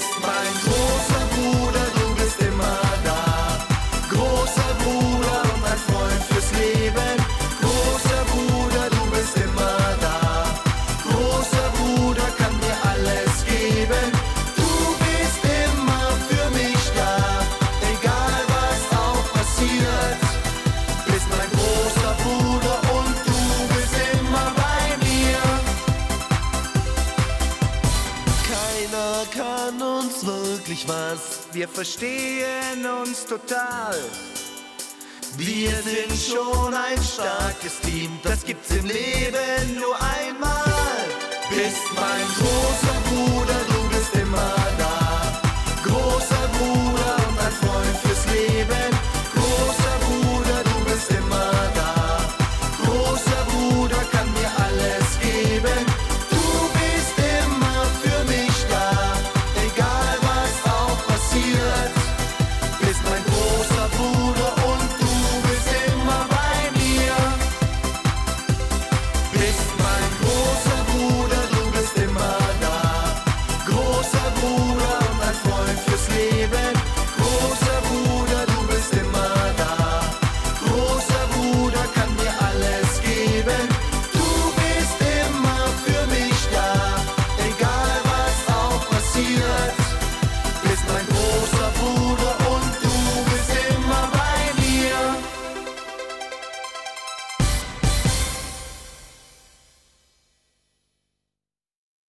bist mein großer Bruder, du bist immer da. Großer Bruder und mein Freund fürs Leben. Großer Bruder, du bist immer da. Großer Bruder kann mir alles geben. Du bist immer für mich da, egal was auch passiert. Bist mein großer Bruder und du bist immer bei mir. Keiner kann uns wirklich was, wir verstehen uns total. Wir sind schon ein starkes Team, das gibt's im Leben nur einmal. Bist mein großer